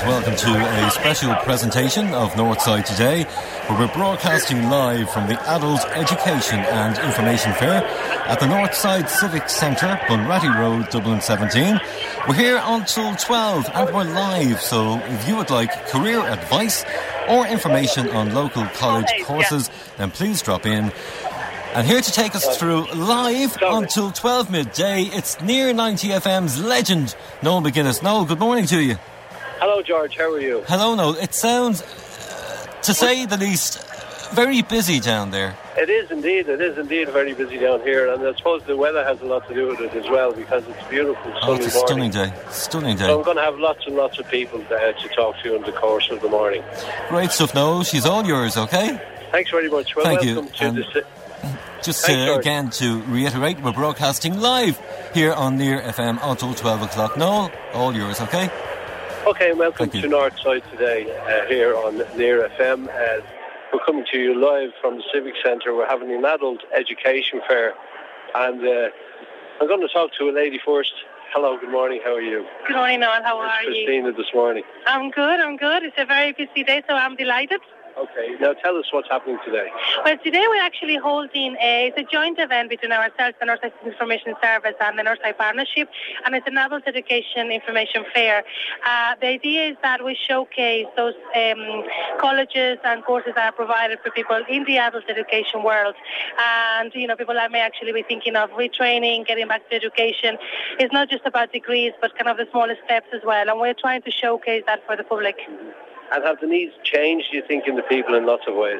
welcome to a special presentation of Northside Today, where we're broadcasting live from the Adult Education and Information Fair at the Northside Civic Centre, Bunratty Road, Dublin 17. We're here until 12 and we're live, so if you would like career advice or information on local college courses, then please drop in. And here to take us through live until 12 midday, it's Near 90 FM's legend, Noel McGuinness. Noel, good morning to you. Hello, George. How are you? Hello, Noel. It sounds, to say the least, very busy down there. It is indeed very busy down here, and I suppose the weather has a lot to do with it as well, because it's beautiful, sunny it's a morning. Stunning day. So I'm going to have lots and lots of people to talk to in the course of the morning. Great stuff, Noel. She's all yours, okay? Thanks very much. Well, Thank welcome you. to the... Just again to reiterate, we're broadcasting live here on Near FM until 12 o'clock. Noel, all yours, okay? Okay, welcome to Northside Today here on Near FM. We're coming to you live from the Civic Centre. We're having an adult education fair, and I'm going to talk to a lady first. Hello, good morning, how are you? Good morning, Noel, how are you? Christina this morning. I'm good. It's a very busy day, so I'm delighted. Okay, now tell us what's happening today. Well, today we're actually holding it's a joint event between ourselves, the Northside Information Service and the Northside Partnership, and it's an adult education information fair. The idea is that we showcase those colleges and courses that are provided for people in the adult education world. And, you know, people that may actually be thinking of retraining, getting back to education. It's not just about degrees, but kind of the smallest steps as well. And we're trying to showcase that for the public. And have the needs changed, do you think, in the people in lots of ways?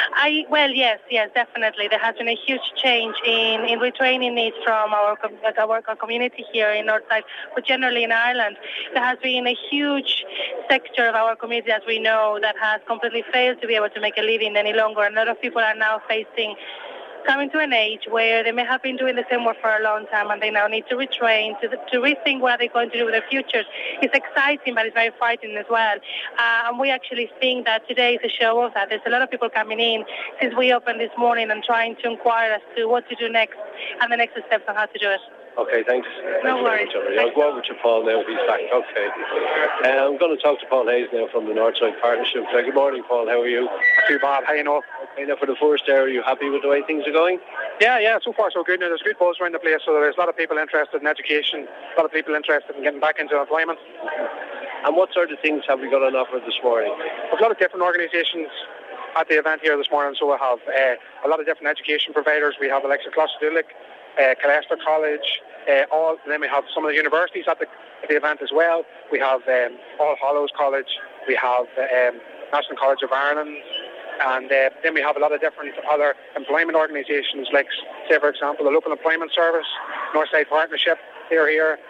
Yes, definitely. There has been a huge change in retraining needs from our community here in Northside, but generally in Ireland. There has been a huge sector of our community, as we know, that has completely failed to be able to make a living any longer. And a lot of people are now coming to an age where they may have been doing the same work for a long time, and they now need to retrain, to rethink what they're going to do with their futures. It's exciting, but it's very frightening as well. And we actually think that today is a show of that. There's a lot of people coming in since we opened this morning and trying to inquire as to what to do next and the next steps on how to do it. Okay, thanks. No worries. I'll go over to Paul now. He's back. Okay. I'm going to talk to Paul Hayes now from the Northside Partnership. Good morning, Paul. How are you? Too bad. How you know? Okay, now for the first hour, are you happy with the way things are going? Yeah. So far, so good. Now, there's good buzz around the place, so there's a lot of people interested in education, a lot of people interested in getting back into employment. And what sort of things have we got on offer this morning? There's a lot of different organisations at the event here this morning, so we have a lot of different education providers. We have Alexa Clostadoulic, Calester College, and then we have some of the universities at the event as well. We have All Hallows College, we have National College of Ireland, and then we have a lot of different other employment organisations, like, say for example, the Local Employment Service, Northside Partnership, they're here,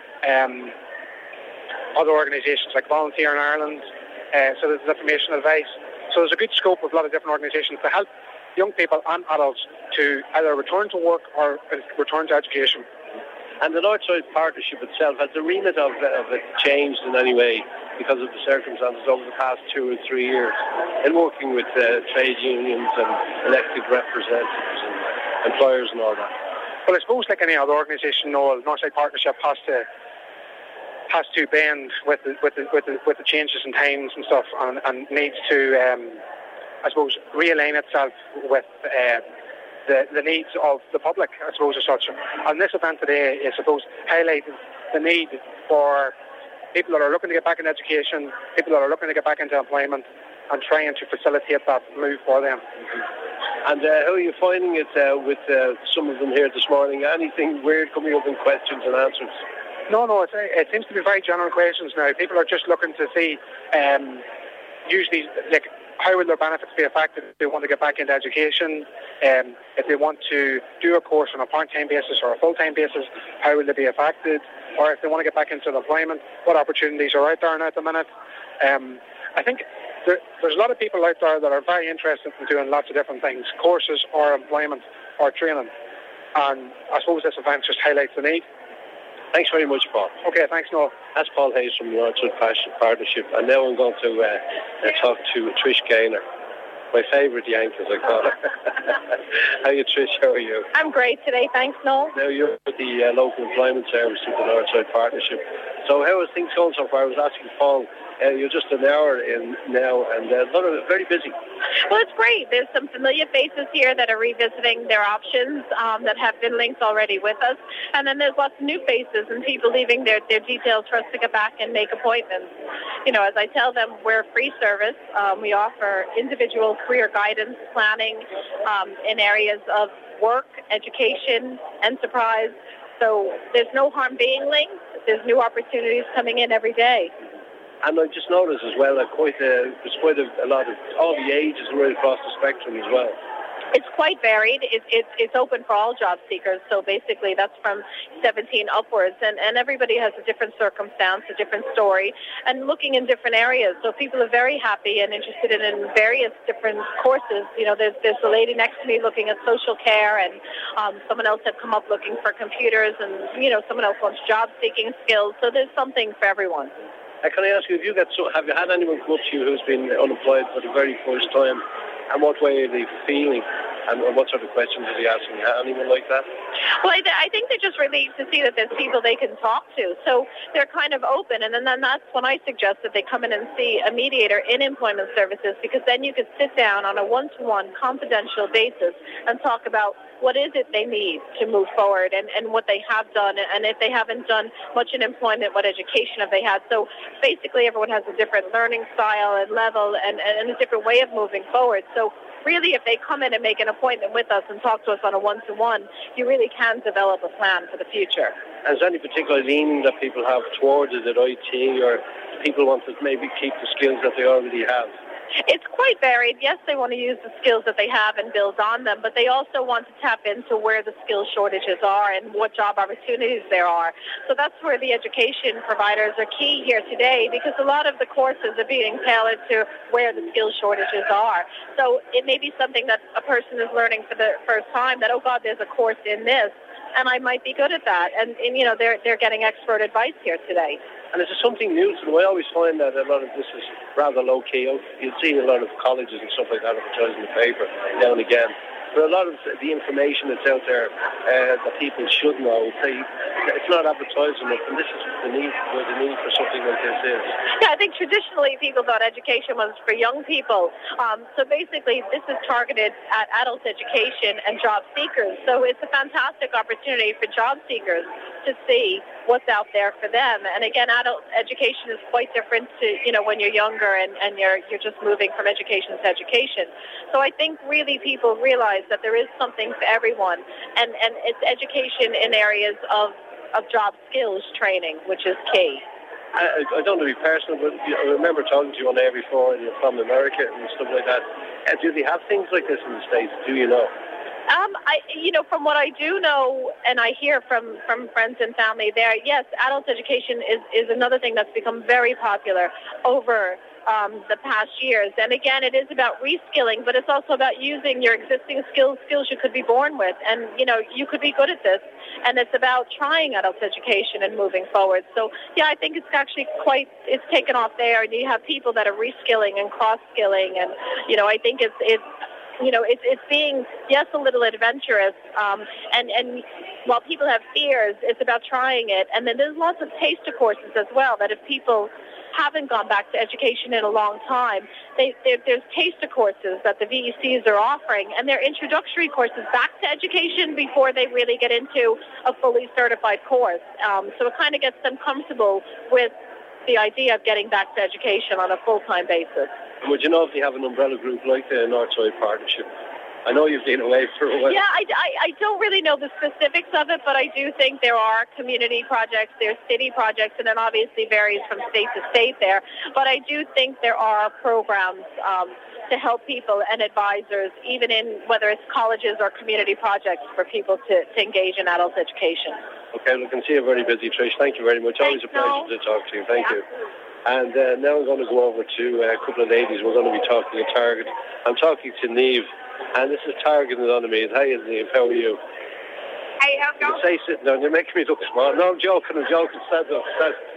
other organisations like Volunteer in Ireland, so there's information advice. So there's a good scope of a lot of different organisations to help young people and adults to either return to work or return to education. And the Northside Partnership itself, has the remit of it changed in any way because of the circumstances over the past 2 or 3 years in working with trade unions and elected representatives and employers and all that? Well, I suppose like any other organisation, Noel, Northside Partnership has to bend with the changes in times and stuff, and needs to, I suppose, realign itself with the needs of the public, I suppose, as such. And this event today is, I suppose, highlighting the need for people that are looking to get back into education, people that are looking to get back into employment, and trying to facilitate that move for them. And how are you finding it with some of them here this morning? Anything weird coming up in questions and answers? No, it seems to be very general questions now. People are just looking to see, usually, like, how will their benefits be affected if they want to get back into education? If they want to do a course on a part-time basis or a full-time basis, how will they be affected? Or if they want to get back into employment, what opportunities are out there now at the minute? I think there's a lot of people out there that are very interested in doing lots of different things, courses or employment or training. And I suppose this event just highlights the need. Thanks very much, Paul. Okay, thanks, Noel. That's Paul Hayes from the Northside Partnership. And now I'm going to talk to Trish Gaynor, my favourite Yank, as I call her. How are you, Trish? How are you? I'm great today, thanks, Noel. Now you're with the Local Employment Service of the Northside Partnership. So how are things going so far? I was asking Paul, you're just an hour in now, and a lot of it very busy. Well, it's great. There's some familiar faces here that are revisiting their options that have been linked already with us. And then there's lots of new faces and people leaving their details for us to get back and make appointments. You know, as I tell them, we're a free service. We offer individual career guidance, planning in areas of work, education, enterprise. So there's no harm being linked. There's new opportunities coming in every day. And I just noticed as well that there's quite a lot of all the ages right across the spectrum as well. It's quite varied. It's open for all job seekers. So basically that's from 17 upwards. And everybody has a different circumstance, a different story, and looking in different areas. So people are very happy and interested in various different courses. You know, there's a lady next to me looking at social care, and someone else had come up looking for computers, and, you know, someone else wants job-seeking skills. So there's something for everyone. Can I ask you, have you had anyone come up to you who's been unemployed for the very first time, and what way are they feeling, and what sort of questions are they asking? Anyone like that? Well, I think they're just relieved to see that there's people they can talk to. So they're kind of open, and then that's when I suggest that they come in and see a mediator in employment services, because then you could sit down on a one-to-one confidential basis and talk about what is it they need to move forward, and what they have done, and if they haven't done much in employment, what education have they had. So basically everyone has a different learning style and level and a different way of moving forward. So really, if they come in and make an appointment with us and talk to us on a one-to-one, you really can develop a plan for the future. And is there any particular leaning that people have towards it, at IT, or people want to maybe keep the skills that they already have? It's quite varied. Yes, they want to use the skills that they have and build on them, but they also want to tap into where the skill shortages are and what job opportunities there are. So that's where the education providers are key here today, because a lot of the courses are being tailored to where the skill shortages are. So it may be something that a person is learning for the first time, that, oh God, there's a course in this, and I might be good at that. And you know, they're getting expert advice here today. And is it something new to them? I always find that a lot of this is rather low-key. You see a lot of colleges and stuff like that advertising in the paper now and again. But a lot of the information that's out there that people should know, it's not advertised enough, and this is the need for something like this is. Yeah, I think traditionally people thought education was for young people. So basically this is targeted at adult education and job seekers. So it's a fantastic opportunity for job seekers to see what's out there for them. And again, adult education is quite different to, you know, when you're younger and you're just moving from education to education. So I think really people realize that there is something for everyone, and it's education in areas of job skills training, which is key. I don't want to be personal, but I remember talking to you on air before, and you're from America and stuff like that. Do they have things like this in the States? Do you know? From what I do know, and I hear from friends and family there, yes, adult education is another thing that's become very popular over the past years. And again, it is about reskilling, but it's also about using your existing skills you could be born with. And, you know, you could be good at this. And it's about trying adult education and moving forward. So, yeah, I think it's actually it's taken off there. And you have people that are reskilling and cross-skilling. And, you know, I think it's being, yes, a little adventurous, and while people have fears, it's about trying it. And then there's lots of taster courses as well, that if people haven't gone back to education in a long time, there's taster courses that the VECs are offering, and they're introductory courses back to education before they really get into a fully certified course. So it kind of gets them comfortable with the idea of getting back to education on a full-time basis. Would you know if they have an umbrella group like the Northside Partnership? I know you've been away for a while. Yeah, I don't really know the specifics of it, but I do think there are community projects, there's city projects, and it obviously varies from state to state there. But I do think there are programs to help people and advisors, even in whether it's colleges or community projects, for people to engage in adult education. Okay, we can see you're very busy, Trish. Thank you very much. Always a pleasure to talk to you. Thank you. And now I'm going to go over to a couple of ladies. We're going to be talking at Target. I'm talking to Niamh, and this is Target Anonymous. Hi, Niamh. How are you? Hey, how's it going? Say sitting down. You're making me look small. No, I'm joking. Stand up.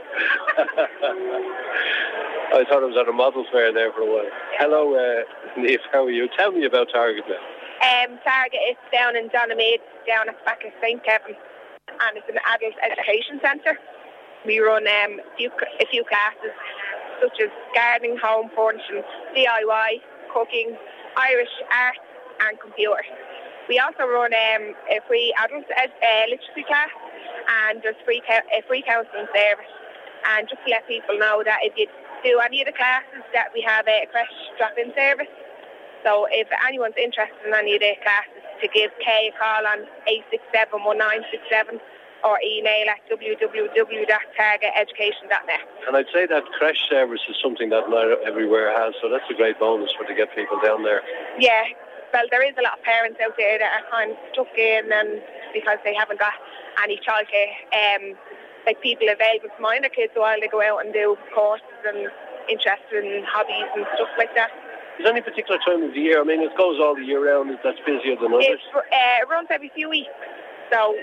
I thought I was at a model fair there for a while. Hello, Niamh. How are you? Tell me about Target now. Target is down in Donamead, down at the back of St. Kevin, and it's an adult education centre. We run a few classes such as gardening, home furnishing, DIY, cooking, Irish art and computer. We also run a free adult literacy class, and there's a free counselling service. And just to let people know that if you do any of the classes, that we have a creche drop-in service. So if anyone's interested in any of the classes, to give Kay a call on 867-1967 or email at www.targeteducation.net. And I'd say that creche service is something that not everywhere has, so that's a great bonus for to get people down there. Yeah, well, there is a lot of parents out there that are kind of stuck in, and because they haven't got any childcare, like people available to mind their kids while they go out and do courses and interested in hobbies and stuff like that. Is there any particular time of the year? I mean, it goes all the year round. That's busier than others. It runs every few weeks. So,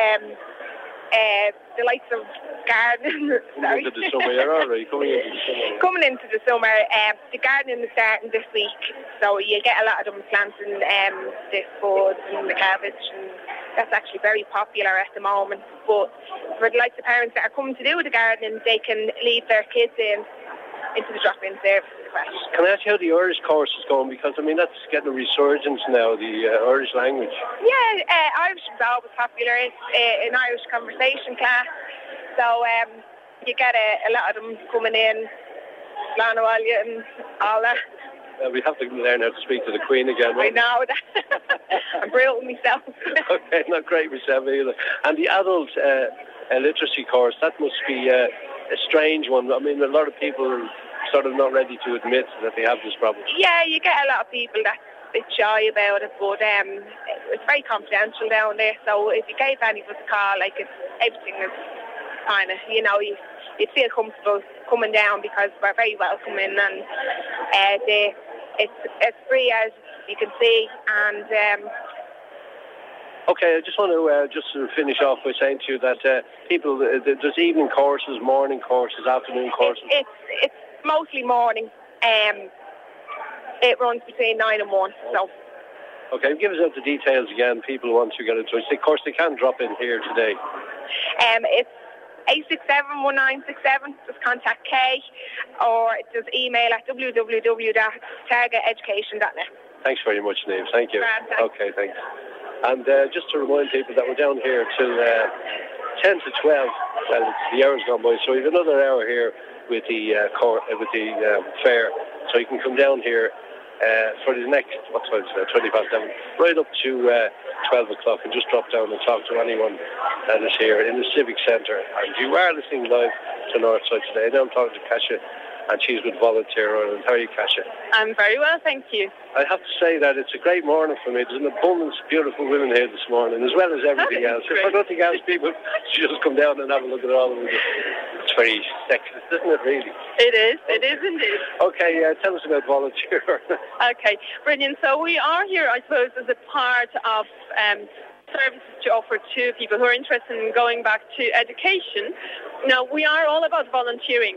the likes of gardening. Coming into the summer, you're already coming into the summer. Coming into the summer, the gardening is starting this week. So you get a lot of them planting the spuds and the cabbage, and that's actually very popular at the moment. But for the likes of parents that are coming to do the gardening, they can leave their kids into the drop-in service. Can I ask you how the Irish course is going? Because, I mean, that's getting a resurgence now, the Irish language. Yeah, Irish is always popular. It's an Irish conversation class. So you get a lot of them coming in, Lanawalia and all that. We have to learn how to speak to the Queen again. I know that. I'm brutal myself. Okay, not great myself either. And the adult literacy course, that must be a strange one. I mean, a lot of people are sort of not ready to admit that they have this problem. Yeah, you get a lot of people that's a bit shy about it, but it's very confidential down there. So if you gave any of us a call, everything is kind of, you'd feel comfortable coming down because we're very welcoming, and it's free, as you can see. And okay, I just want to just finish off by saying to you that people, there's evening courses, morning courses, afternoon courses. It's mostly morning. It runs between 9 and 1. So. Okay, give us out the details again. People want to get into it. Of course, they can drop in here today. It's 867-1967. Just contact Kay, or just email at www.targeteducation.net. Thanks very much, Niamh. Thank you. Thanks. Okay, thanks. And just to remind people that we're down here till 10 to 12. Well, the hour's gone by, so we have another hour here with the fair. So you can come down here for the next, 20 past 7, right up to 12 o'clock, and just drop down and talk to anyone that is here in the Civic Centre. And you are listening live to Northside today. Now I'm talking to Kasia, and she's with Volunteer Ireland. How are you, Kasia? I'm very well, thank you. I have to say that it's a great morning for me. There's an abundance of beautiful women here this morning, as well as everything else. If for nothing else, people should just come down and have a look at all of it. It's very sexist, isn't it, really? It is indeed. Okay, tell us about Volunteer. Okay, brilliant. So we are here, I suppose, as a part of services to offer to people who are interested in going back to education. Now, we are all about volunteering.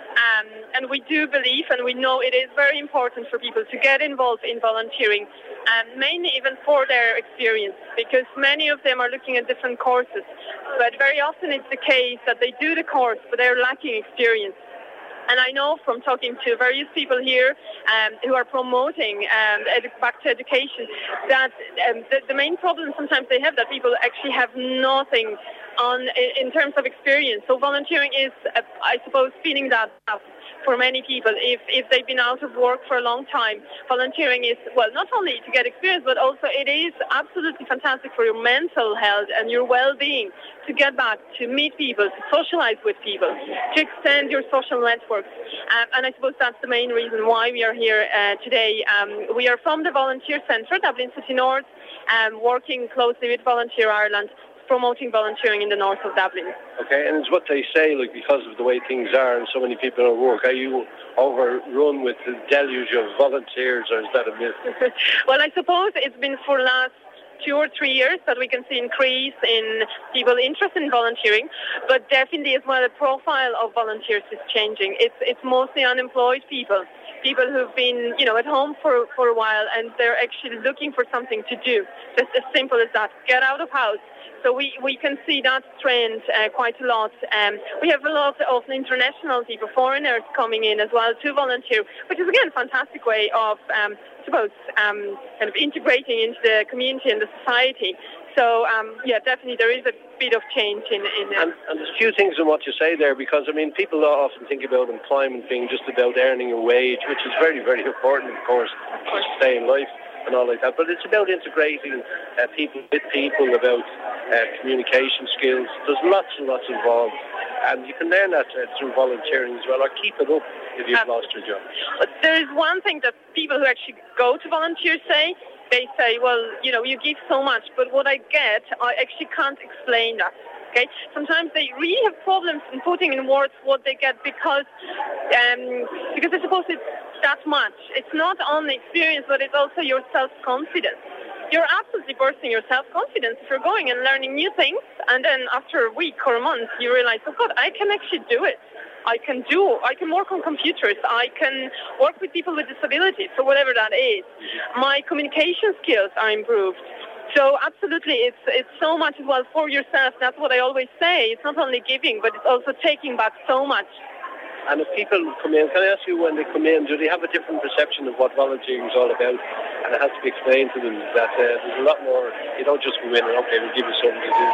And we do believe, and we know it is very important for people to get involved in volunteering, mainly even for their experience, because many of them are looking at different courses. But very often it's the case that they do the course, but they're lacking experience. And I know from talking to various people here who are promoting back to education that the main problem sometimes they have that people actually have nothing in terms of experience. So volunteering is, I suppose, feeding that up for many people. If they've been out of work for a long time, volunteering is, well, not only to get experience, but also it is absolutely fantastic for your mental health and your well-being, to get back, to meet people, to socialize with people, to extend your social networks. And I suppose that's the main reason why we are here today. We are from the Volunteer Centre, Dublin City North, working closely with Volunteer Ireland, promoting volunteering in the north of Dublin. Okay, and it's what they say, because of the way things are and so many people are at work, are you overrun with the deluge of volunteers, or is that a myth? Well, I suppose it's been for the last 2 or 3 years that we can see increase in people interested in volunteering, but definitely as well the profile of volunteers is changing. It's mostly unemployed people people who've been, at home for a while, and they're actually looking for something to do. Just as simple as that. Get out of house. So we can see that trend quite a lot. We have a lot of international people, foreigners coming in as well to volunteer, which is again a fantastic way of, kind of integrating into the community and the society. So, definitely there is a bit of change in and there's a few things in what you say there, because, people often think about employment being just about earning a wage, which is very, very important, of course, to stay in life and all like that. But it's about integrating people with people, about communication skills. There's lots and lots involved. And you can learn that through volunteering as well, or keep it up if you've lost your job. But there is one thing that people who actually go to volunteer say. They say, well, you give so much, but what I get, I actually can't explain that. Okay? Sometimes they really have problems in putting in words what they get because I suppose it's that much. It's not only experience, but it's also your self-confidence. You're absolutely bursting your self-confidence if you're going and learning new things, and then after a week or a month, you realize, oh God, I can actually do it. I can work on computers. I can work with people with disabilities, or whatever that is. My communication skills are improved. So absolutely, it's so much as well for yourself. That's what I always say. It's not only giving, but it's also taking back so much. And if people come in, can I ask you, when they come in, do they have a different perception of what volunteering is all about? And it has to be explained to them that there's a lot more. You don't just come in and, okay, we'll give you something to do.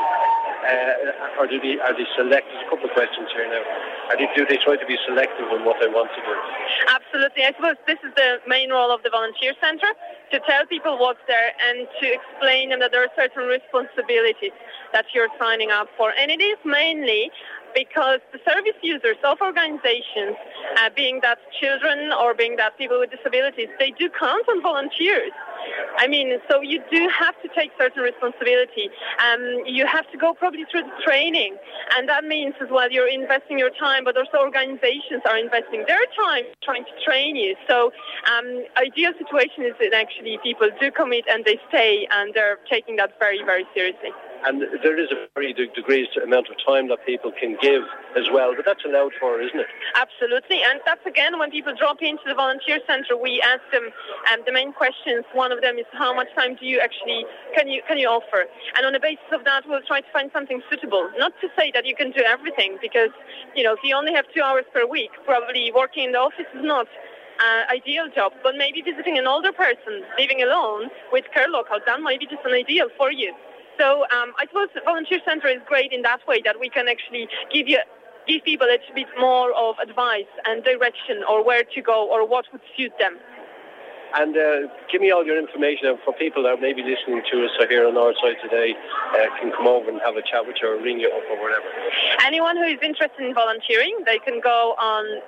Or are they select? There's a couple of questions here now. Do they try to be selective in what they want to do? Absolutely. I suppose this is the main role of the Volunteer Centre, to tell people what's there and to explain them that there are certain responsibilities that you're signing up for. And it is mainly because the service users of organizations, being that children or being that people with disabilities, they do count on volunteers. So you do have to take certain responsibility. You have to go probably through the training, and that means as well you're investing your time, but also organizations are investing their time trying to train you. So ideal situation is that actually people do commit and they stay, and they're taking that very, very seriously. And there is a very decreased amount of time that people can give as well, but that's allowed for, isn't it? Absolutely, and that's again when people drop into the Volunteer Centre, we ask them the main questions. One of them is how much time do you actually can you offer, and on the basis of that we'll try to find something suitable. Not to say that you can do everything, because if you only have 2 hours per week, probably working in the office is not ideal job, but maybe visiting an older person living alone with care locals, that might be just an ideal for you. So I suppose the Volunteer Centre is great in that way, that we can actually give people a little bit more of advice and direction, or where to go or what would suit them. And give me all your information for people that may be listening to us here on Northside today, can come over and have a chat with you or ring you up or whatever. Anyone who is interested in volunteering, they can go on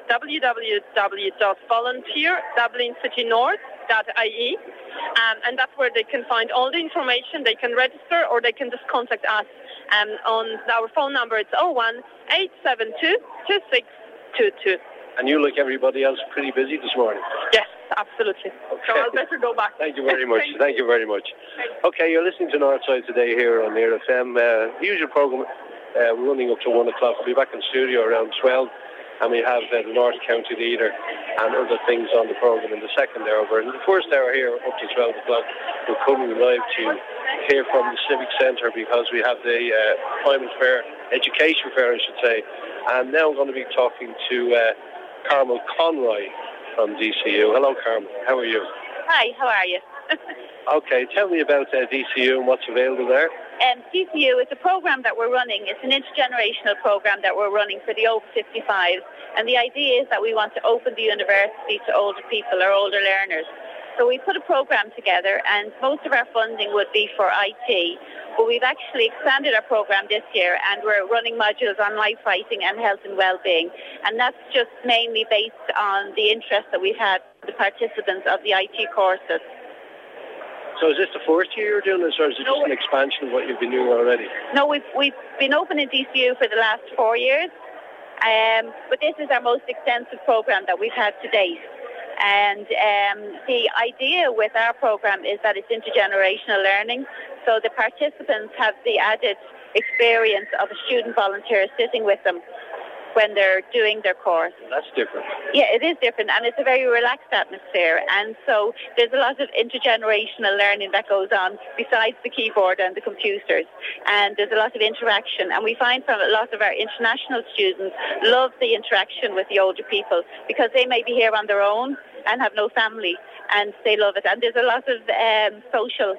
www.volunteer.dublincitynorth.ie, and that's where they can find all the information. They can register, or they can just contact us on our phone number. It's 01-872-2622. And you, like everybody else, pretty busy this morning? Yes, absolutely. Okay. So I'll better go back. Thank you very much. Thank you very much. Okay, you're listening to Northside today here on Near FM. The usual programme, we're running up to 1 o'clock. We'll be back in studio around 12. And we have the North County Leader and other things on the programme in the second hour. But in the first hour here, up to 12 o'clock, we're coming live to hear from the Civic Centre, because we have the Employment Fair, Education Fair, I should say. And now I'm going to be talking to Carmel Conroy from DCU. Hello, Carmel. How are you? Hi, how are you? Okay, tell me about DCU and what's available there. DCU is a program that we're running. It's an intergenerational program that we're running for the over 55s. And the idea is that we want to open the university to older people or older learners. So we put a program together, and most of our funding would be for IT. But we've actually expanded our program this year, and we're running modules on life writing and health and well-being. And that's just mainly based on the interest that we've had from the participants of the IT courses. So is this the first year you're doing this, or is it just an expansion of what you've been doing already? No, we've been open in DCU for the last 4 years, but this is our most extensive program that we've had to date. And the idea with our program is that it's intergenerational learning, so the participants have the added experience of a student volunteer sitting with them. when they're doing their course. That's different. Yeah, it is different, and it's a very relaxed atmosphere, and so there's a lot of intergenerational learning that goes on besides the keyboard and the computers, and there's a lot of interaction, and we find from a lot of our international students love the interaction with the older people because they may be here on their own and have no family, and they love it, and there's a lot of social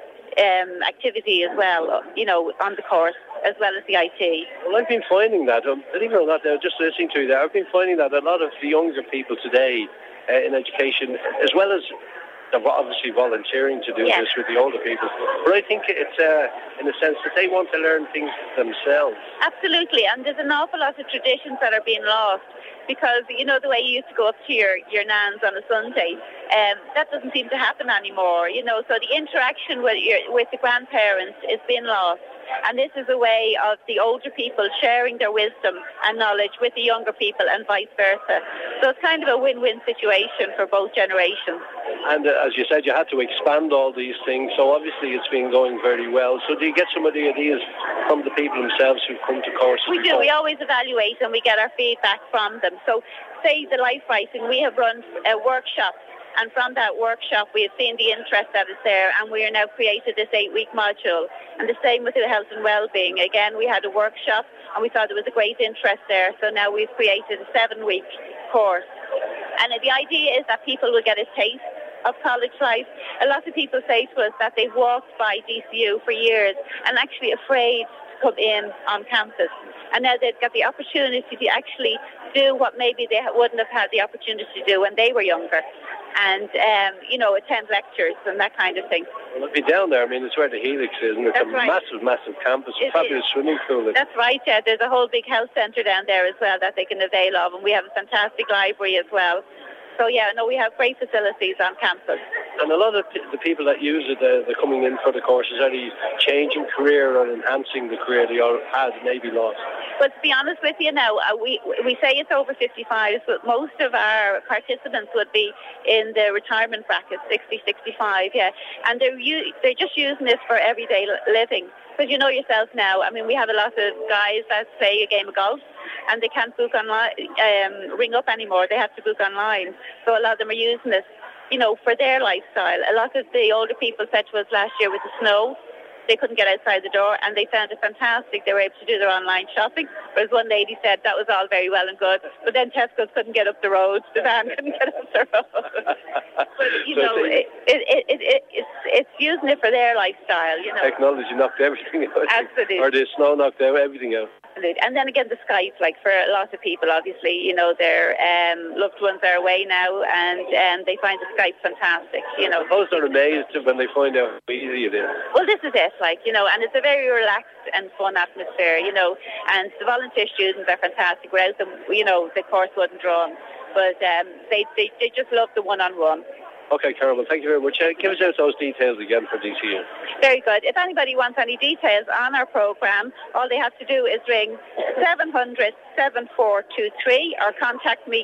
activity as well, you know, on the course, as well as the IT. Well, I've been finding that, believe it or not, just listening to you there, I've been finding that a lot of the younger people today in education, as well as they're obviously volunteering to do this with the older people, but I think it's in a sense that they want to learn things themselves. Absolutely, and there's an awful lot of traditions that are being lost. Because, you know, the way you used to go up to your nans on a Sunday, that doesn't seem to happen anymore, you know. So the interaction with the grandparents is being lost. And this is a way of the older people sharing their wisdom and knowledge with the younger people and vice versa. So it's kind of a win-win situation for both generations. And as you said, you had to expand all these things, so obviously it's been going very well. So do you get some of the ideas from the people themselves who come to courses? We do. We always evaluate and we get our feedback from them. So say the life writing, we have run a workshop, and from that workshop we have seen the interest that is there, and we are now created this 8-week module. And the same with the health and well-being. Again, we had a workshop and we thought there was a great interest there, so now we've created a 7-week course. And the idea is that people will get a taste of college life. A lot of people say to us that they've walked by DCU for years and actually afraid to come in on campus. And now they've got the opportunity to actually do what maybe they wouldn't have had the opportunity to do when they were younger. And, you know, attend lectures and that kind of thing. Well, I'll be down there. I mean, it's where the Helix is, and it's a massive, massive campus, a fabulous swimming pool. That's right, yeah. There's a whole big health centre down there as well that they can avail of, and we have a fantastic library as well. So, yeah, no, we have great facilities on campus. And a lot of the people that use it, they're coming in for the courses, are they changing career or enhancing the career they had maybe lost? But to be honest with you now, we say it's over 55, but most of our participants would be in the retirement bracket, 60, 65, yeah. And they're just using this for everyday living. Because you know yourself now, I mean, we have a lot of guys that play a game of golf and they can't book online, ring up anymore. They have to book online. So a lot of them are using this, you know, for their lifestyle. A lot of the older people said to us last year with the snow, they couldn't get outside the door, and they found it fantastic. They were able to do their online shopping. Whereas one lady said that was all very well and good, but then Tesco's couldn't get up the road. The van couldn't get up the road. But, you know, it's using it for their lifestyle, you know. Technology knocked everything out. Absolutely. Or the snow knocked everything out. And then again, the Skype, like for a lot of people, obviously, you know, their loved ones are away now, and they find the Skype fantastic, you know. Those are amazed when they find out how easy it is. Well, this is it, like, you know, and it's a very relaxed and fun atmosphere, you know, and the volunteer students are fantastic. Without them, you know, the course wouldn't run, but they just love the one-on-one. Okay, Carol, well, thank you very much. Give us out those details again for DCU. Very good. If anybody wants any details on our programme, all they have to do is ring 700-7423 or contact me,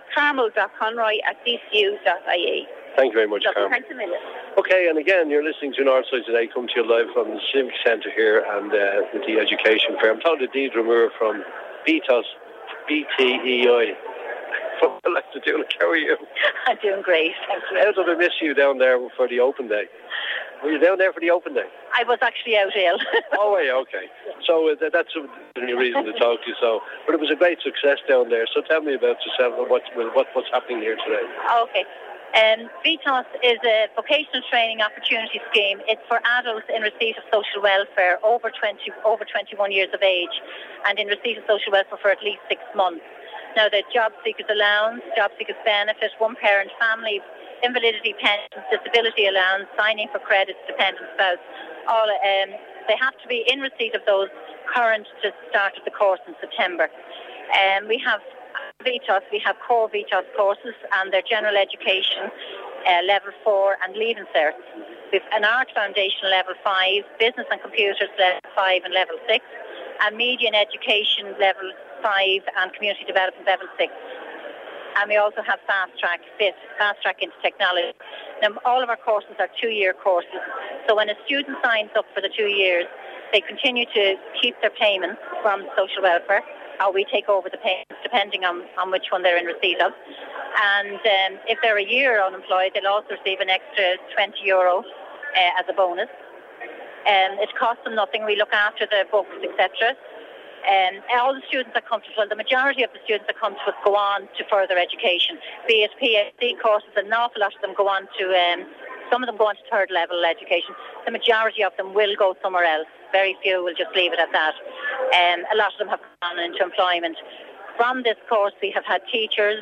carmel.conroy@dcu.ie. Thank you very much, Carmel. Thanks a million. Okay, and again, you're listening to Northside Today, coming to you live from the Civic Centre here and with the education fair. I'm talking to Deidre Moore from BTEI. How are you? I'm doing great, thank you. How did I miss you down there for the open day? Were you down there for the open day? I was actually out ill. Oh, yeah, okay. So that's the only reason to talk to you. So, but it was a great success down there. So tell me about yourself and what's happening here today. Okay. VTOS is a vocational training opportunity scheme. It's for adults in receipt of social welfare over 21 years of age and in receipt of social welfare for at least 6 months. Now, the job seekers allowance, job seekers benefit, one parent family, invalidity pension, disability allowance, signing for credits, dependent spouse, all they have to be in receipt of those current to start of the course in September. We have VTOS, we have core VTOS courses and their general education level 4 and leaving certs. We have an art foundation level 5, business and computers level 5 and level 6, and media and education level 5 and community development level 6. And we also have fast track into technology. Now, all of our courses are 2-year courses. So when a student signs up for the 2 years, they continue to keep their payments from social welfare. or we take over the payments depending on which one they're in receipt of. And if they're a year unemployed, they'll also receive an extra €20 as a bonus. It costs them nothing. We look after the books, etc. All the students that come to us, the majority of the students that come to us go on to further education, be it PhD courses. An awful lot of them go on to, some of them go on to third level education. The majority of them will go somewhere else. Very few will just leave it at that. A lot of them have gone into employment. From this course, we have had teachers,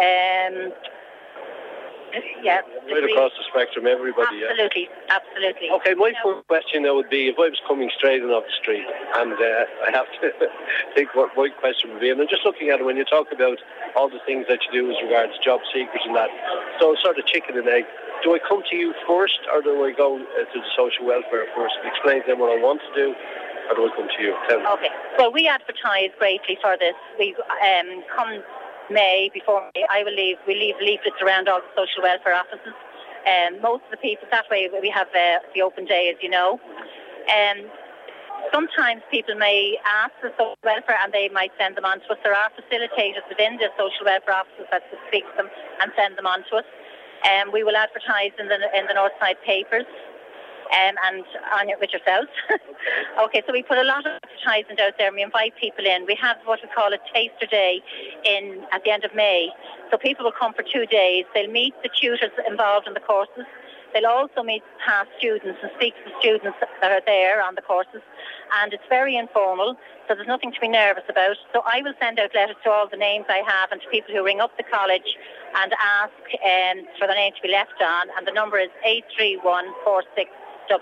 right across the spectrum, everybody. Absolutely, absolutely. Okay, my first question now would be, if I was coming straight in off the street, and I have to think what my question would be, and I'm just looking at it when you talk about all the things that you do as regards job seekers and that, so sort of chicken and egg, do I come to you first, or do I go to the social welfare first and explain to them what I want to do, or do I come to you? Okay, well, we advertise greatly for this. We come May, before May, we leave leaflets around all the social welfare offices. Most of the people, that way we have the open day, as you know. Sometimes people may ask the social welfare and they might send them on to us. There are facilitators within the social welfare offices that speak to them and send them on to us. We will advertise in the Northside papers. And on it with yourselves. Okay, so we put a lot of advertisement out there and we invite people in. We have what we call a taster day at the end of May. So people will come for 2 days. They'll meet the tutors involved in the courses. They'll also meet past students and speak to the students that are there on the courses. And it's very informal, so there's nothing to be nervous about. So I will send out letters to all the names I have and to people who ring up the college and ask for their name to be left on. And the number is 8314677.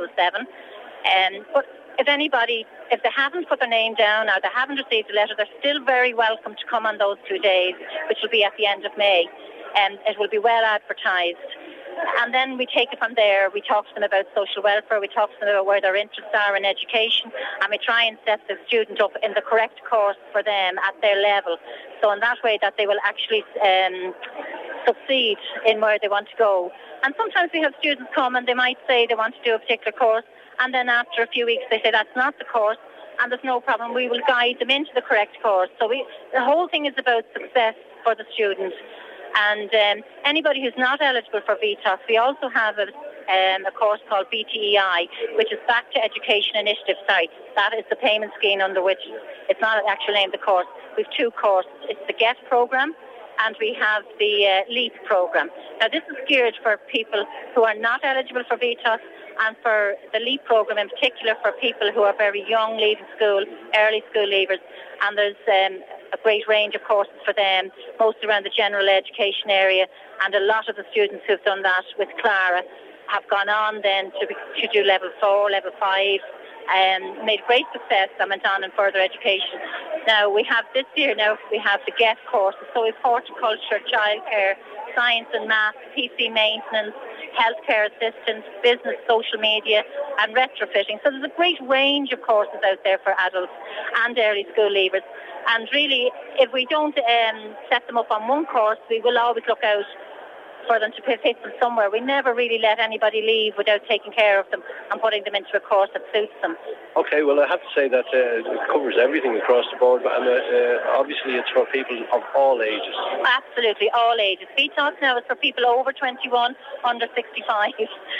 But if they haven't put their name down or they haven't received a letter, they're still very welcome to come on those 2 days, which will be at the end of May. It will be well advertised. And then we take it from there. We talk to them about social welfare. We talk to them about where their interests are in education. And we try and set the student up in the correct course for them at their level. So in that way that they will actually succeed in where they want to go. And sometimes we have students come and they might say they want to do a particular course, and then after a few weeks they say that's not the course, and there's no problem. We will guide them into the correct course. So the whole thing is about success for the student. And anybody who's not eligible for VTOS, we also have a course called BTEI, which is Back to Education Initiative Site. That is the payment scheme under which, it's not an actual name of the course. We have 2 courses. It's the GET programme and we have the LEAP programme. Now this is geared for people who are not eligible for VTOS, and for the LEAP programme in particular for people who are very young, leaving school, early school leavers. And there's a great range of courses for them, mostly around the general education area. And a lot of the students who've done that with Clara have gone on then to do level 4, level 5, made great success and went on in further education. Now we have this year, we have the GET courses, so we have horticulture, childcare, science and maths, PC maintenance, healthcare assistance, business, social media and retrofitting. So there's a great range of courses out there for adults and early school leavers. And really, if we don't set them up on one course, we will always look out for them to fit them somewhere. We never really let anybody leave without taking care of them and putting them into a course that suits them. Okay, well I have to say that it covers everything across the board, and obviously it's for people of all ages. Absolutely, all ages. VTOS now is for people over 21, under 65.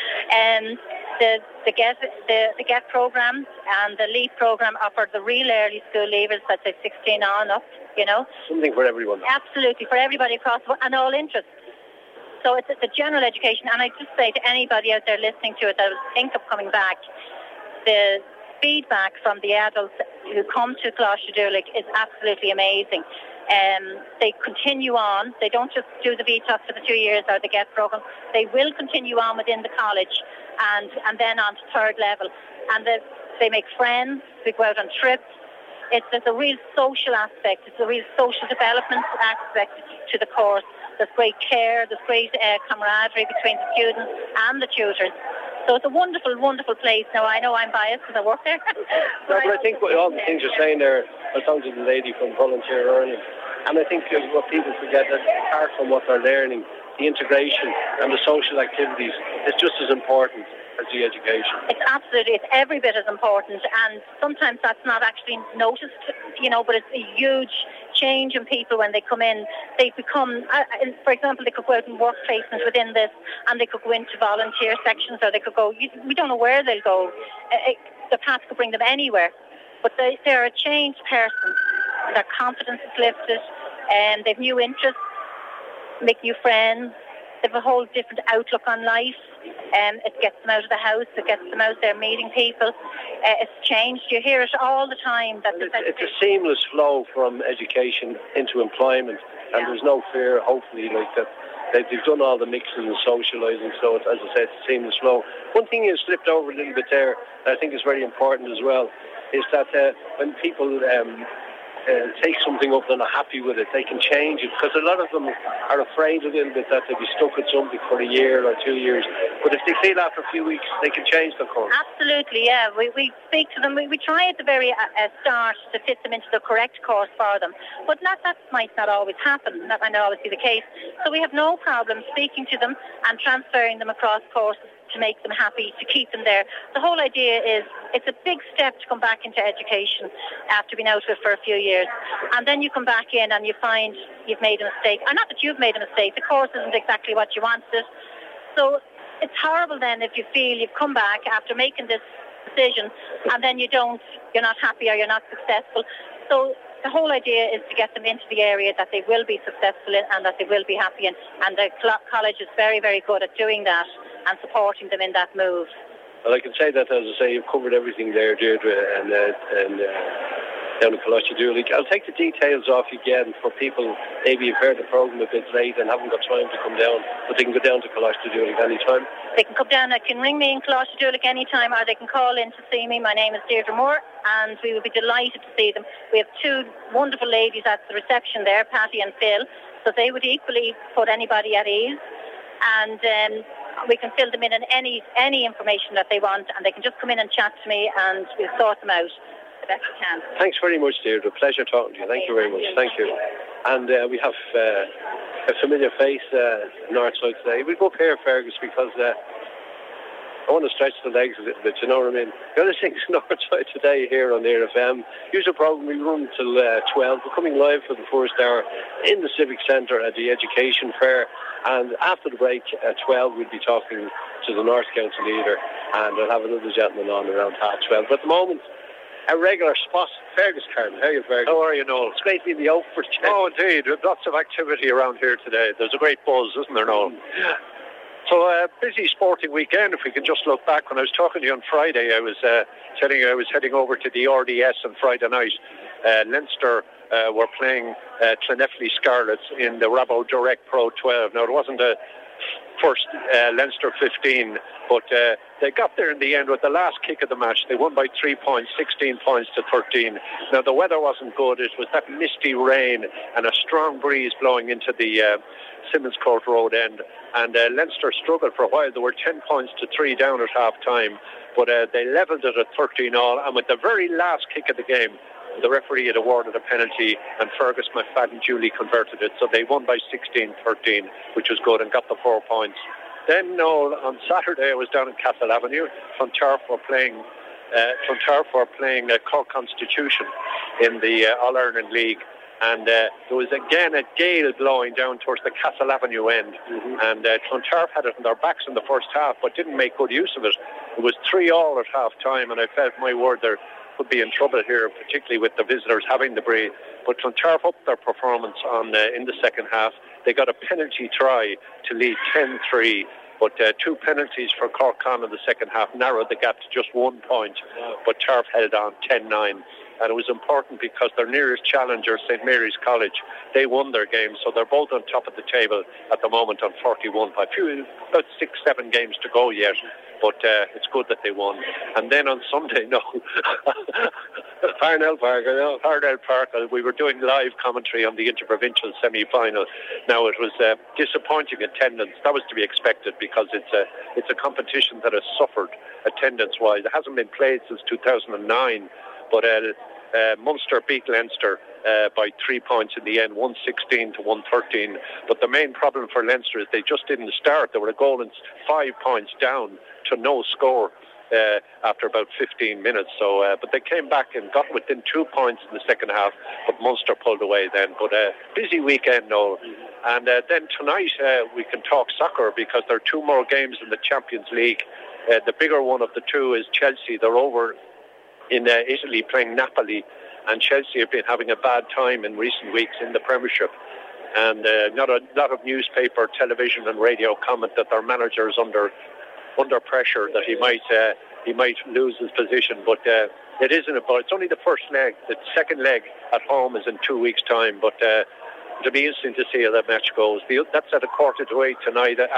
The GET programme and the LEAP programme offer the real early school leavers, that's say 16 on up, you know. Something for everyone. Absolutely, for everybody across the board, and all interests. So it's the general education, and I just say to anybody out there listening to it that will think of coming back, the feedback from the adults who come to Coláiste Dhuirlich is absolutely amazing. They continue on. They don't just do the VTOS for the 2 years or the GET programme. They will continue on within the college and then on to third level. And they make friends. They go out on trips. There's a real social aspect. It's a real social development aspect to the course. There's great care. There's great camaraderie between the students and the tutors. So it's a wonderful, wonderful place. Now, I know I'm biased because I work there. but I think all the things you're saying there, I talked to the lady from Volunteer Learning, and I think what people forget that apart from what they're learning, the integration and the social activities is just as important as the education. It's every bit as important, and sometimes that's not actually noticed, but it's a huge change in people when they come in. They become, for example, they could go out and work placements within this, and they could go into volunteer sections, or they could go, we don't know where they'll go. The path could bring them anywhere, but they're a changed person. Their confidence is lifted, and they've new interests, make new friends. They've a whole different outlook on life. It gets them out of the house. It gets them out there meeting people. It's changed. You hear it all the time. It's a seamless flow from education into employment, and there's no fear, hopefully, like that. They've done all the mixing and socialising, so as I said, it's a seamless flow. One thing you slipped over a little bit there, that I think is very important as well, is that when people take something up and are happy with it, they can change it, because a lot of them are afraid a little bit that they'll be stuck with something for a year or 2 years, but if they feel after a few weeks they can change their course. Absolutely, yeah. We speak to them, we try at the very start to fit them into the correct course for them, but that might not always happen, that might not always be the case, so we have no problem speaking to them and transferring them across courses to make them happy, to keep them there. The whole idea is it's a big step to come back into education after being out of it for a few years. And then you come back in and you find you've made a mistake. Or not that you've made a mistake, the course isn't exactly what you wanted. So it's horrible then if you feel you've come back after making this decision and then you're not happy or you're not successful. So the whole idea is to get them into the area that they will be successful in and that they will be happy in. And the college is very, very good at doing that and supporting them in that move. Well, I can say that, as I say, you've covered everything there, Deirdre, and down in Coolostodualig. I'll take the details off you again for people, maybe you've heard the programme a bit late and haven't got time to come down, but they can go down to Coolostodualig any time. They can come down, they can ring me in Coolostodualig any time, or they can call in to see me. My name is Deirdre Moore, and we would be delighted to see them. We have two wonderful ladies at the reception there, Patty and Phil, so they would equally put anybody at ease, and we can fill them in on any information that they want, and they can just come in and chat to me and we'll sort them out the best we can. Thanks very much, Deirdre. Pleasure talking to you. Thank you very much. Thank you. And we have a familiar face Northside today. We'll go up here, Fergus, because I want to stretch the legs a little bit, you know what I mean? You're listening to Northside today here on Air FM. Usual programme, we run till 12. We're coming live for the first hour in the Civic Centre at the Education Fair. And after the break at 12, we'll be talking to the North Council leader, and we'll have another gentleman on around 12:30. But at the moment, a regular spot, Fergus Carden. How are you, Fergus? How are you, Noel? It's great to be in the Oakford. Oh, indeed. We have lots of activity around here today. There's a great buzz, isn't there, Noel? So a busy sporting weekend. If we can just look back, when I was talking to you on Friday, I was telling you I was heading over to the RDS on Friday night. Leinster were playing Clonefley Scarlets in the Rabo Direct Pro 12. Now, it wasn't the first Leinster 15, but they got there in the end with the last kick of the match. They won by 3 points, 16 points to 13. Now, the weather wasn't good. It was that misty rain and a strong breeze blowing into the Simmons Court Road end. And Leinster struggled for a while. They were 10 points to 3 down at half-time, but they levelled it at 13-all. And with the very last kick of the game, the referee had awarded a penalty, and Fergus McFadden duly converted it. So they won by 16-13, which was good, and got the 4 points. Then, Noel, on Saturday, I was down in Castle Avenue. Clontarf were playing Cork Constitution in the All-Ireland League. And there was again a gale blowing down towards the Castle Avenue end. And Clontarf had it on their backs in the first half, but didn't make good use of it. It was 3-all at half-time, and I felt, my word, there could be in trouble here, particularly with the visitors having the break. But Clontarf upped their performance in the second half. They got a penalty try to lead 10-3, but 2 penalties for Cork Con in the second half narrowed the gap to just 1 point. But Tarf held on 10-9. And it was important because their nearest challenger, St. Mary's College, they won their game. So they're both on top of the table at the moment on 41. About 6-7 games to go yet. But it's good that they won. And then on Sunday, Parnell Park, I know. Parnell Park, we were doing live commentary on the interprovincial semi-final. Now, it was disappointing attendance. That was to be expected because it's a competition that has suffered attendance-wise. It hasn't been played since 2009. But Munster beat Leinster by 3 points in the end, 116 to 113. But the main problem for Leinster is they just didn't start. They were a goal and 5 points down to no score after about 15 minutes. So, but they came back and got within 2 points in the second half, but Munster pulled away then. But busy weekend, Noel. And then tonight we can talk soccer because there are 2 more games in the Champions League. The bigger one of the 2 is Chelsea. They're over in Italy playing Napoli, and Chelsea have been having a bad time in recent weeks in the Premiership. And not a lot of newspaper, television and radio comment that their manager is under pressure, that he might lose his position. But it isn't about, it's only the first leg. The second leg at home is in 2 weeks' time. But it'll be interesting to see how that match goes. That's at 7:45 tonight at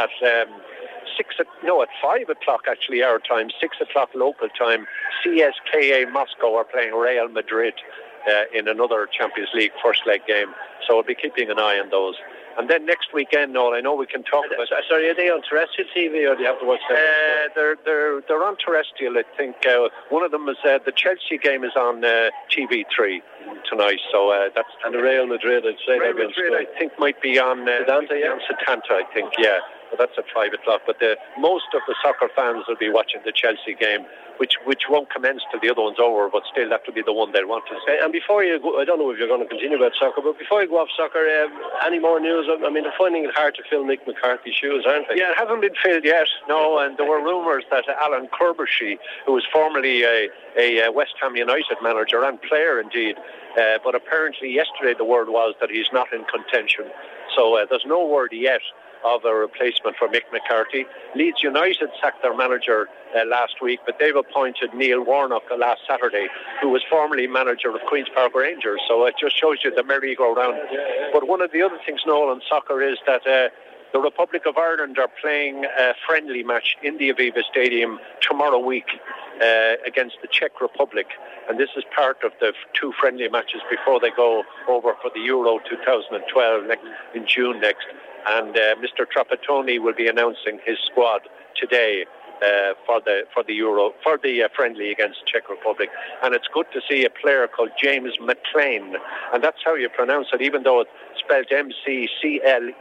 5 o'clock actually our time, 6 o'clock local time. CSKA Moscow are playing Real Madrid in another Champions League first leg game. So I'll be keeping an eye on those. And then next weekend, Noel, I know we can talk about... Sorry, are they on terrestrial TV or do you have to watch them? They're on terrestrial, I think. One of them is... the Chelsea game is on TV3 tonight, so that's... And the Real Madrid, I'd say... Real Madrid, I think, might be on... Setanta, I think, yeah. But that's at 5 o'clock. But most of the soccer fans will be watching the Chelsea game, which won't commence till the other one's over, but still that will be the one they'll want to see. And before you go, I don't know if you're going to continue about soccer, but before you go off soccer, any more news? I mean, they're finding it hard to fill Mick McCarthy's shoes, aren't they? Yeah, it hasn't been filled yet, no, and there were rumours that Alan Kirbyshie, who was formerly a West Ham United manager and player indeed, but apparently yesterday the word was that he's not in contention. So there's no word yet of a replacement for Mick McCarthy. Leeds United sacked their manager last week, but they've appointed Neil Warnock last Saturday, who was formerly manager of Queen's Park Rangers. So it just shows you the merry-go-round. But one of the other things, Noel, in soccer is that the Republic of Ireland are playing a friendly match in the Aviva Stadium tomorrow week against the Czech Republic. And this is part of the 2 friendly matches before they go over for the Euro 2012 in June next. And Mr. Trapattoni will be announcing his squad today for the Euro, for the friendly against Czech Republic. And it's good to see a player called James McClean, and that's how you pronounce it, even though it's spelled McClean.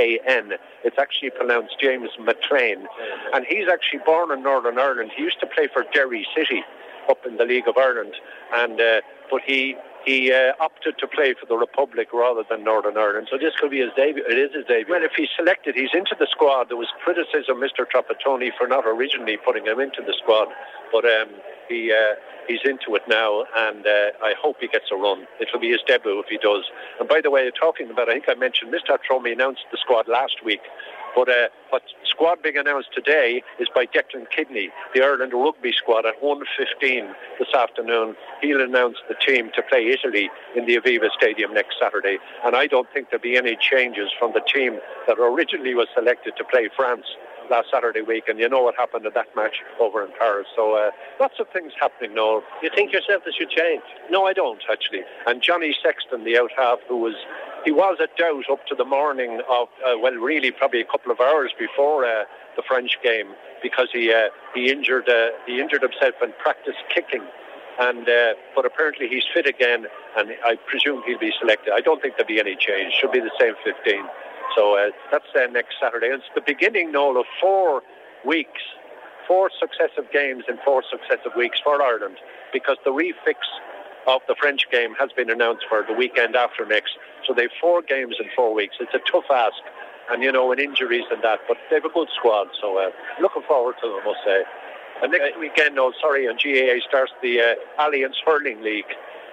It's actually pronounced James McClean, and he's actually born in Northern Ireland. He used to play for Derry City up in the League of Ireland, and but he opted to play for the Republic rather than Northern Ireland. So this could be his debut. It is his debut. Well, if he's selected, he's into the squad. There was criticism, Mr. Trapattoni, for not originally putting him into the squad, but he's into it now, and I hope he gets a run. It will be his debut if he does. And by the way, talking about, I think I mentioned, Mr. Trapattoni announced the squad last week, but what squad being announced today is by Declan Kidney, the Ireland rugby squad, at 1:15 this afternoon. He'll announce the team to play Italy in the Aviva Stadium next Saturday, and I don't think there'll be any changes from the team that originally was selected to play France last Saturday week, and you know what happened in that match over in Paris. So lots of things happening, Noel. You think yourself this should change? No, I don't, actually. And Johnny Sexton, the out-half, he was a doubt up to the morning of, really probably a couple of hours before the French game, because he injured himself in practice kicking. And but apparently he's fit again, and I presume he'll be selected. I don't think there'll be any change. Should be the same 15. So that's next Saturday. And it's the beginning, Noel, of 4 weeks, 4 successive games in 4 successive weeks for Ireland, because the refix of the French game has been announced for the weekend after next. So they've 4 games in 4 weeks. It's a tough ask, and and injuries and that, but they've a good squad. So looking forward to them, I must say. And next weekend, on GAA starts the Alliance Hurling League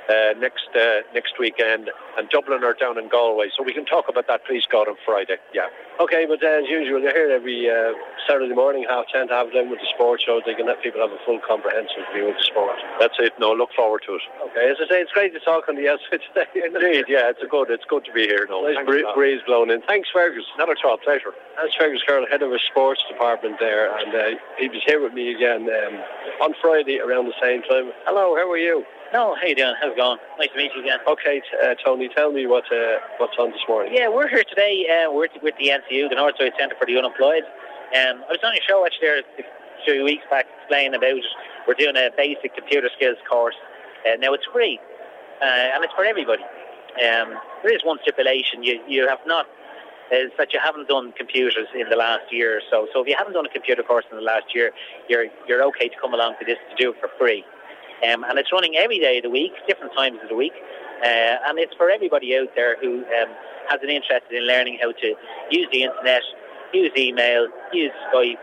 next weekend, and Dublin are down in Galway. So we can talk about that, please God, on Friday. Yeah. Okay, but as usual, you're here every Saturday morning, 10:30 to have them with the sports show. They can let people have a full comprehensive view of the sport. That's it. No, look forward to it. Okay, as I say, it's great to talk on the outside today. Indeed, yeah, it's good to be here. No, nice breeze blowing in. Thanks, Fergus. Not at all, pleasure. That's Fergus Carroll, head of our sports department there, and he was here with me again on Friday around the same time. Hello, how are you? No, how you doing? How's it going? Nice to meet you again. Okay, Tony, tell me what's on this morning. Yeah, we're here today. We're with the NCU, the Northside Centre for the Unemployed. I was on your show actually there a few weeks back explaining about it. We're doing a basic computer skills course. Now it's free. and it's for everybody. There is one stipulation: you have not. Is that you haven't done computers in the last year or so. So if you haven't done a computer course in the last year, you're okay to come along to this to do it for free. And it's running every day of the week, different times of the week. And it's for everybody out there who has an interest in learning how to use the internet, use email, use Skype,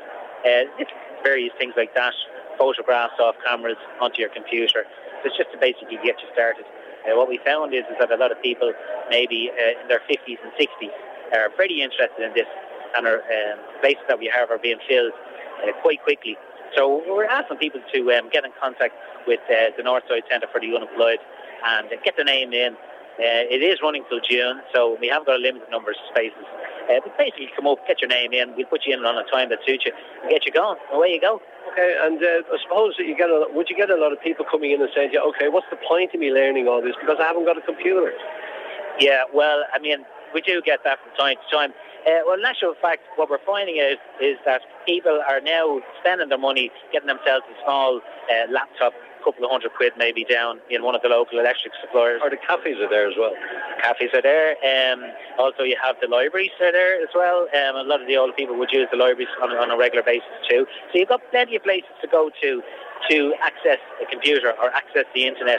various things like that, photographs off cameras onto your computer. So it's just to basically get you started. What we found is that a lot of people, maybe in their 50s and 60s, are very interested in this, and our places that we have are being filled quite quickly. So we're asking people to get in contact with the Northside Centre for the Unemployed and get their name in. It is running till June, so we have got a limited number of spaces. But basically, come up, get your name in. We'll put you in on a time that suits you and get you going. Away you go. Okay, and I suppose that would you get a lot of people coming in and saying, yeah, okay, what's the point of me learning all this because I haven't got a computer? Yeah, well, I mean, we do get that from time to time. Well, in actual fact, what we're finding out is that people are now spending their money, getting themselves a small laptop, a couple of £100 maybe down in one of the local electric suppliers. Or the cafes are there as well. Cafes are there. Also, you have the libraries are there as well. A lot of the older people would use the libraries on a regular basis too. So you've got plenty of places to go to access a computer or access the internet.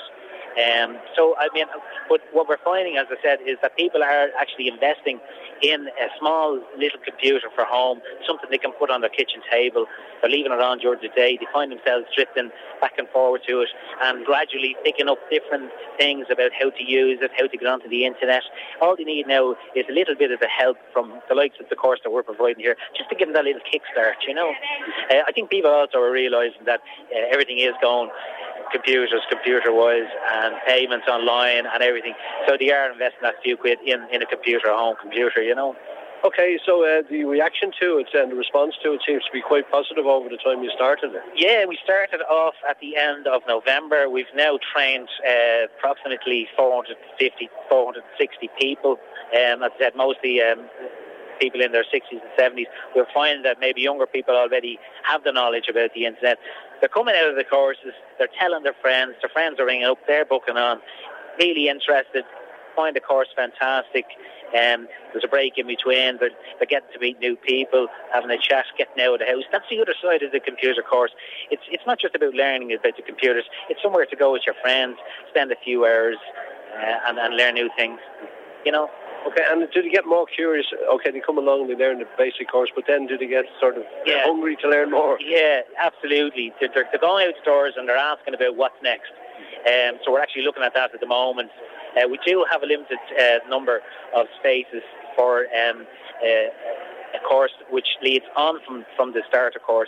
So, I mean, but what we're finding, as I said, is that people are actually investing in a small little computer for home, something they can put on their kitchen table. They're leaving it on during the day. They find themselves drifting back and forward to it and gradually picking up different things about how to use it, how to get onto the internet. All they need now is a little bit of the help from the likes of the course that we're providing here, just to give them that little kickstart, you know. I think people also are realising that everything is going computer-wise and payments online and everything. So they are investing that few quid in a computer, a home computer, you know. Okay, so the reaction to it and the response to it seems to be quite positive over the time you started it. Yeah, we started off at the end of November. We've now trained approximately 450, 460 people. As I said, mostly people in their 60s and 70s. We're finding that maybe younger people already have the knowledge about the internet. They're coming out of the courses, they're telling their friends are ringing up, they're booking on, really interested, find the course fantastic. There's a break in between, they're getting to meet new people, having a chat, getting out of the house. That's the other side of the computer course. It's not just about learning about the computers, it's somewhere to go with your friends, spend a few hours and learn new things, you know. Okay, and do they get more curious? Okay, they come along, they learn the basic course, but then do they get sort of hungry to learn more? Yeah, absolutely. They're going outdoors and they're asking about what's next. So we're actually looking at that at the moment. We do have a limited number of spaces for a course which leads on from the starter course.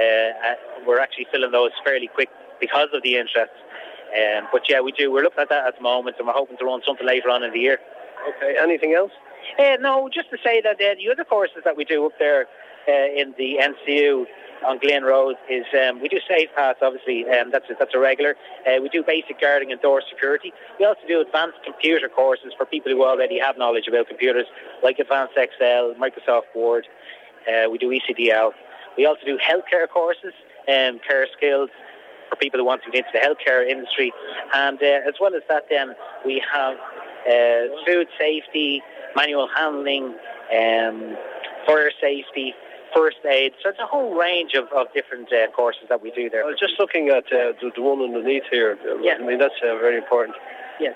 We're actually filling those fairly quick because of the interest. But yeah, we do. We're looking at that at the moment, and we're hoping to run something later on in the year. Okay, anything else? No, just to say that the other courses that we do up there in the NCU on Glen Road is we do Safe Pass, obviously, that's a regular. We do basic guarding and door security. We also do advanced computer courses for people who already have knowledge about computers, like Advanced Excel, Microsoft Word. We do ECDL. We also do healthcare courses, care skills for people who want to get into the healthcare industry. And as well as that, then we have food safety, manual handling, fire safety, first aid. So it's a whole range of different courses that we do there. I was just looking at the one underneath here. Yeah. I mean, that's very important. Yes.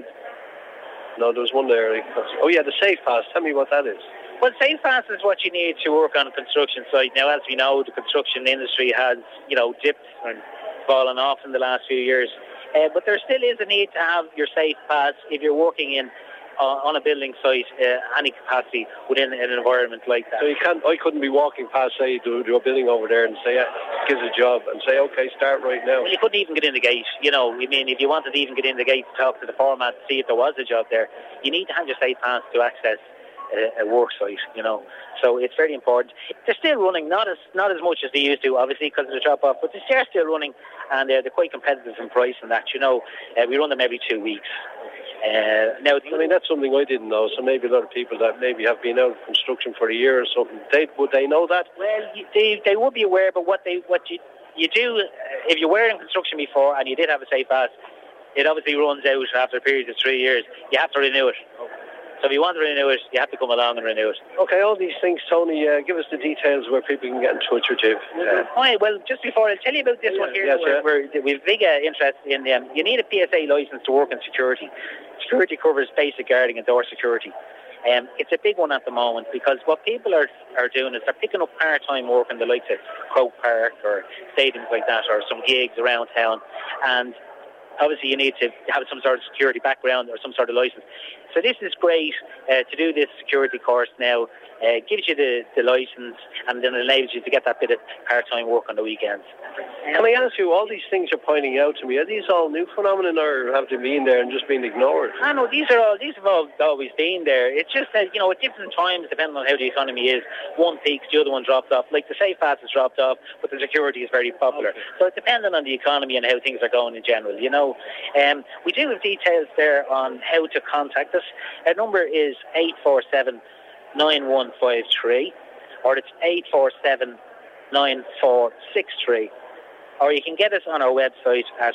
No, there was one there. The Safe Pass. Tell me what that is. Well, Safe Pass is what you need to work on a construction site. Now, as we know, the construction industry has, dipped and fallen off in the last few years. But there still is a need to have your Safe Pass if you're working on a building site, any capacity within an environment like that. So I couldn't be walking past, say, to a building over there and say, gives a job, and say, okay, start right now. Well, you couldn't even get in the gate. If you wanted to even get in the gate to talk to the foreman to see if there was a job there, you need to have your Safe Pass to access a work site, So it's very important. They're still running, not as much as they used to, obviously, because of the drop-off, but they're still running, and they're quite competitive in price and that, We run them every 2 weeks. That's something I didn't know, so maybe a lot of people that maybe have been out of construction for a year or something, would they know that? Well, they would be aware, but what you do, if you were in construction before and you did have a Safe Pass, it obviously runs out after a period of 3 years. You have to renew it. So if you want to renew it, you have to come along and renew it. Okay, all these things, Tony, give us the details where people can get in touch with you. Right, well, just before I'll tell you about this one here, we've big interest in you need a PSA licence to work in security. Security covers basic guarding and door security. It's a big one at the moment because what people are doing is they're picking up part-time work in the likes of Croke Park or stadiums like that, or some gigs around town, and obviously you need to have some sort of security background or some sort of licence. So this is great to do this security course now. Gives you the licence and then enables you to get that bit of part-time work on the weekends. Can I ask you, all these things you're pointing out to me, are these all new phenomena or have they been there and just been ignored? I know these have always been there. It's just that, at different times, depending on how the economy is, one peaks, the other one drops off. Like the Safe Pass has dropped off, but the security is very popular. Okay. So it's dependent on the economy and how things are going in general, We do have details there on how to contact us. Our number is 847-9153, or it's 847-9463. Or you can get us on our website at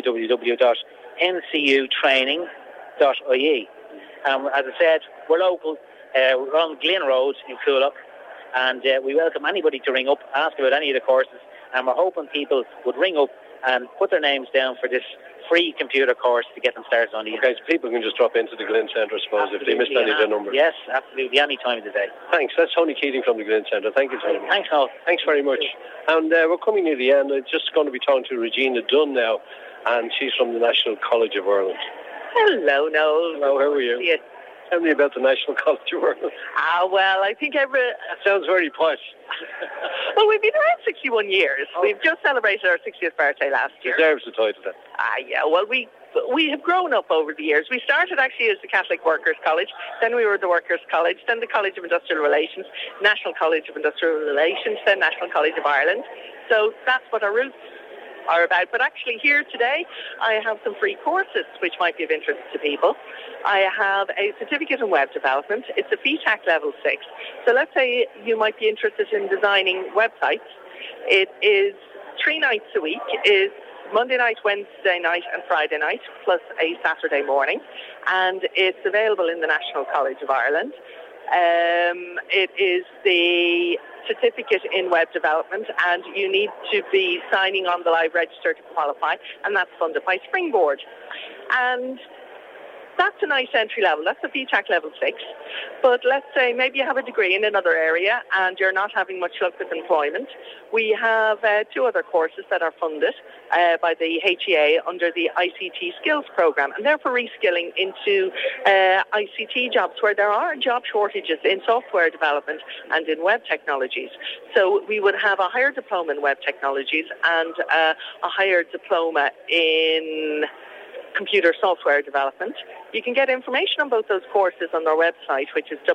www.ncutraining.ie. As I said, we're local. We're on Glyn Road in Coolock, and we welcome anybody to ring up, ask about any of the courses, and we're hoping people would ring up and put their names down for this free computer course to get them started on the Okay, so people can just drop into the Glyn Centre, I suppose, if they missed any of the numbers. Yes, absolutely, any time of the day. Thanks. That's Tony Keating from the Glyn Centre. Thank you, Tony. Thanks, Noel. Thanks very much. And we're coming near the end. I'm just going to be talking to Regina Dunn now, and she's from the National College of Ireland. Hello, Noel. Hello, how are you? Yes. Tell me about the National College of Ireland. Well, I think That sounds very posh. Well, we've been around 61 years. Oh. We've just celebrated our 60th birthday last year. Deserves the title then. Yeah, well, we have grown up over the years. We started actually as the Catholic Workers' College, then we were the Workers' College, then the College of Industrial Relations, National College of Industrial Relations, then National College of Ireland. So that's what our roots are about. But actually here today I have some free courses which might be of interest to people. I have a certificate in web development. It's a BTEC level 6. So let's say you might be interested in designing websites. It is 3 nights a week. Is Monday night, Wednesday night and Friday night, plus a Saturday morning. And it's available in the National College of Ireland. It is the certificate in web development, and you need to be signing on the live register to qualify, and that's funded by Springboard. And that's a nice entry level. That's a BTEC level 6. But let's say maybe you have a degree in another area and you're not having much luck with employment. We have 2 other courses that are funded by the HEA under the ICT Skills Programme, and they're for reskilling into ICT jobs where there are job shortages in software development and in web technologies. So we would have a higher diploma in web technologies and a higher diploma in computer software development. You can get information on both those courses on our website, which is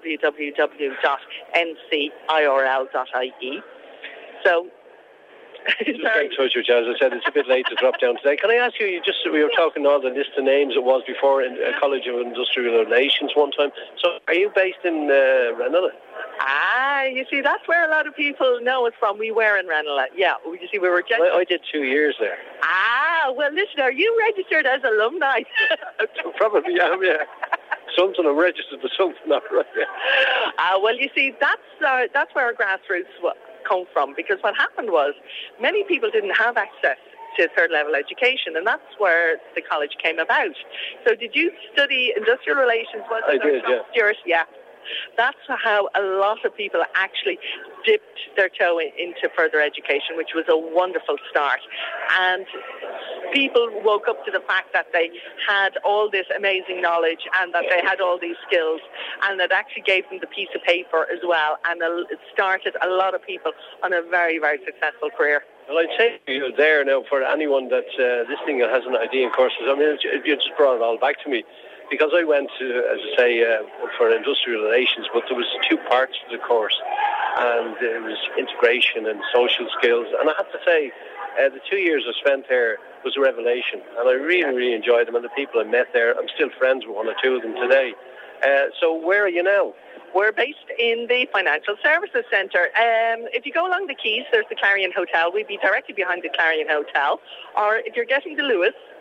www.ncirl.ie. So, just get in touch with you. As I said, it's a bit late to drop down today. Can I ask you, we were talking all the list of names it was before in College of Industrial Relations one time. So are you based in Ranelagh? You see, that's where a lot of people know us from. We were in Ranelagh. Yeah, you see, we were just... I did 2 years there. Well, listen, are you registered as alumni? Probably am, yeah. Something I'm registered, but something not right. Yeah. Well, you see, that's where our grassroots come from, because what happened was many people didn't have access to third level education, and that's where the college came about. So did you study industrial relations? I did, yeah. Stuart? Yeah. That's how a lot of people actually dipped their toe into further education, which was a wonderful start. And people woke up to the fact that they had all this amazing knowledge and that they had all these skills, and that actually gave them the piece of paper as well. And it started a lot of people on a very, very successful career. Well, I'd say you're there now for anyone that's listening that has an idea in courses. I mean, you just brought it all back to me. Because I went to, as I say, for industrial relations, but there was 2 parts to the course, and it was integration and social skills. And I have to say, the 2 years I spent there was a revelation, and I really, really enjoyed them. And the people I met there, I'm still friends with 1 or 2 of them today. So where are you now? We're based in the Financial Services Centre. If you go along the quays, there's the Clarion Hotel. We'd be directly behind the Clarion Hotel. Or if you're getting to Lewis,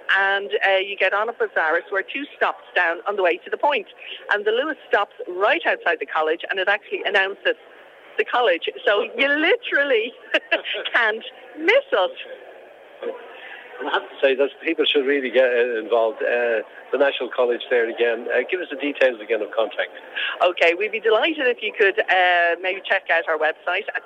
and you get on at Bozzaris. We're 2 stops down on the way to the point. And the Lewis stops right outside the college, and it actually announces the college. So you literally can't miss us. I have to say that people should really get involved. The National College there again. Give us the details again of contact. Okay, we'd be delighted if you could maybe check out our website at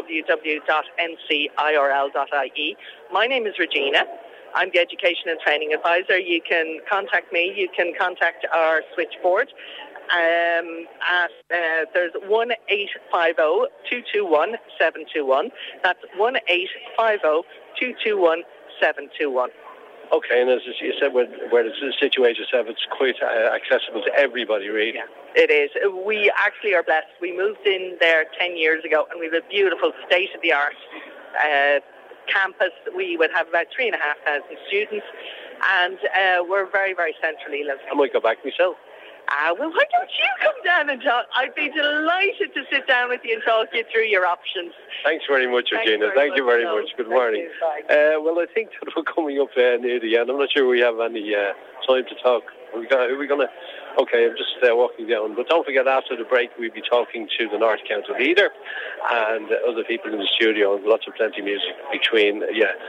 www.ncirl.ie. My name is Regina. I'm the Education and Training Advisor. You can contact me. You can contact our switchboard. There's 1-850-221-721. That's 1-850-221-721. Okay, and as you said, where it's situated yourself, it's quite accessible to everybody, really. Yeah, it is. We actually are blessed. We moved in there 10 years ago, and we have a beautiful state-of-the-art campus. We would have about 3,500 students, and we're very, very centrally located. I might go back myself. Well, why don't you come down and talk? I'd be delighted to sit down with you and talk you through your options. Thanks very much, Regina. Thank you very much. Good morning. Well, I think that we're coming up near the end. I'm not sure we have any time to talk. Who are we going to... Okay, I'm just walking down. But don't forget, after the break, we'll be talking to the North County leader and other people in the studio, and lots of plenty of music between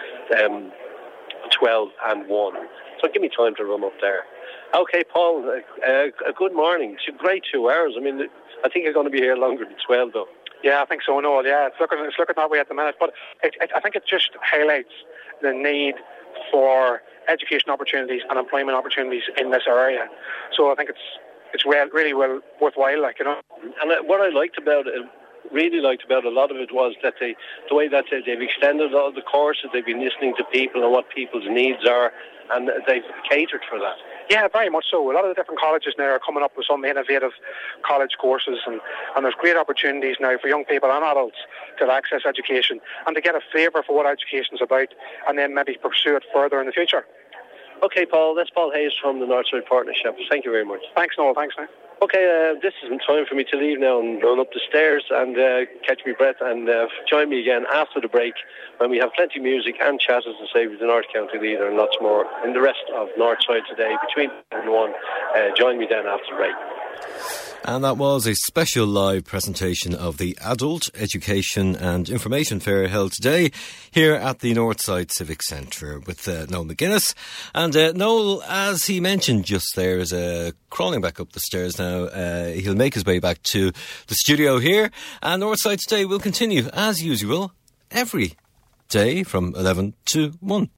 12 and 1. So give me time to run up there. Okay, Paul, a good morning. It's a great 2 hours. I mean, I think you're going to be here longer than 12, though. Yeah, I think so, Noel. Yeah, it's looking that way at the minute. But I think it just highlights the need for education opportunities and employment opportunities in this area. So I think it's really well worthwhile, like, you know. And what I really liked about a lot of it was that the way that they've extended all the courses, they've been listening to people and what people's needs are, and they've catered for that. Yeah, very much so. A lot of the different colleges now are coming up with some innovative college courses, and there's great opportunities now for young people and adults to access education and to get a flavour for what education is about, and then maybe pursue it further in the future. Okay, Paul, that's Paul Hayes from the Northside Partnership. Thank you very much. Thanks, Noel. Thanks, man. Okay, this is time for me to leave now and run up the stairs and catch my breath, and join me again after the break when we have plenty of music and chat, as I say, with the North County leader and lots more in the rest of Northside today between 10 and 1. Join me then after the break. And that was a special live presentation of the Adult Education and Information Fair held today here at the Northside Civic Centre with Noel McGuinness. And Noel, as he mentioned just there, is crawling back up the stairs now. He'll make his way back to the studio here. And Northside Today will continue as usual every day from 11 to 1.